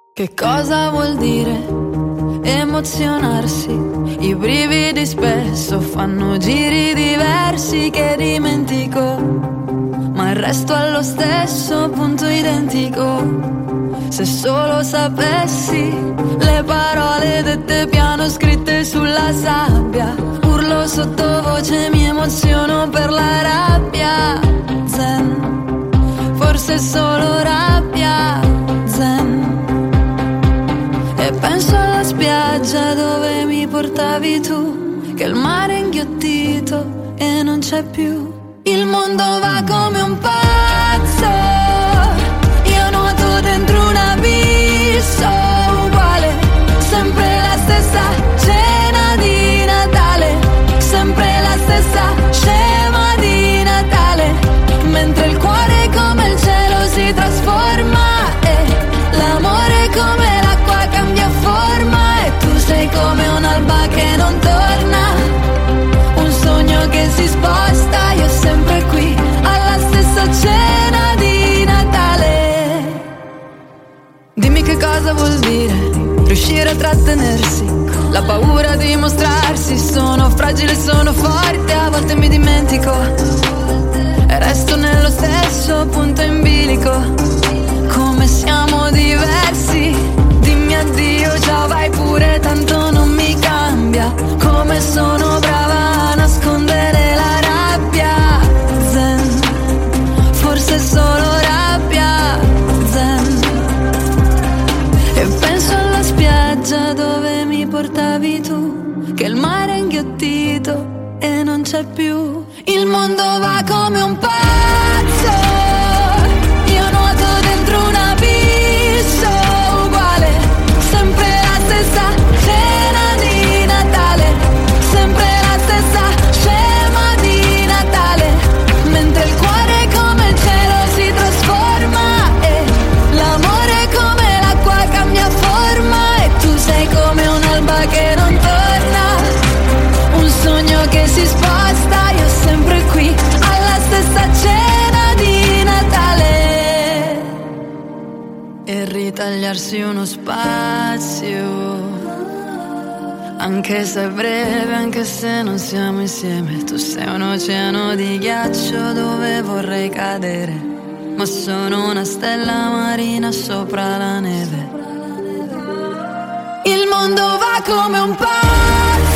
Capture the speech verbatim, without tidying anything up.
Che cosa vuol dire emozionarsi? I brividi spesso fanno giri diversi che dimentico, ma il resto allo stesso punto identico. Se solo sapessi le parole dette piano scritte sulla sabbia, urlo sottovoce, mi emoziono per la rabbia. Zen, forse solo rabbia. Zen. E penso alla spiaggia dove mi portavi tu, che il mare è inghiottito e non c'è più. Il mondo va come un pazzo, io nuoto dentro un abisso uguale, sempre la stessa cena di Natale, sempre la stessa scema di Natale, mentre il cuore come il cielo si trasforma e l'amore come l'acqua cambia forma e tu sei come un'alba che non torna, un sogno che si sposta, io sempre qui alla stessa cena di Natale. Dimmi che cosa vuol dire riuscire a trattenersi, la paura di mostrarsi, sono fragile, sono forte, a volte mi dimentico e resto nello stesso punto in bilico, come siamo diversi. Dimmi addio, ciao, vai pure, tanto non mi cambia, come sono brava a nascondere la rabbia. Zen, forse solo rabbia. Zen. E penso alla spiaggia dove mi portavi tu, che il mare è inghiottito e non c'è più. Il mondo va come un pazzo, io nuoto dentro un abisso uguale, sempre la stessa cena di Natale, sempre la stessa scema di Natale, mentre il cuore come il cielo si trasforma e l'amore come l'acqua cambia forma e tu sei come un'alba che non torna, un sogno che si sposta, io sempre qui alla stessa cena di Natale, e ritagliarsi uno spazio, anche se è breve, anche se non siamo insieme. Tu sei un oceano di ghiaccio dove vorrei cadere, ma sono una stella marina sopra la neve. Il mondo va come un pazzo,